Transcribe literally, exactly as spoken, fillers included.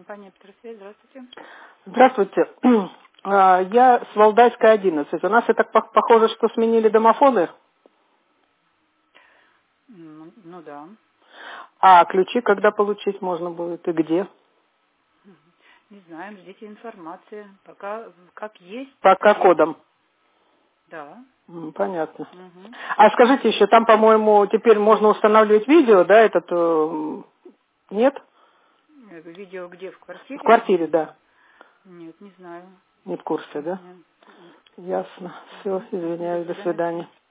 Компания Петросвет, здравствуйте. Здравствуйте. А, Я с Валдайской одиннадцать. У нас, это пох- похоже, что сменили домофоны, Ну, ну да. а ключи когда получить можно будет и где? Не знаем, ждите информации. Пока как есть, так и Пока есть. кодом. Да. М, Понятно. Угу. А скажите еще, там, по-моему, теперь можно устанавливать видео, да, этот... э, Нет? Видео где? В В квартире? квартире, да. Нет, не знаю. Не в курсе, да? Нет. Ясно. Все, Угу. До извиняюсь, до свидания. свидания.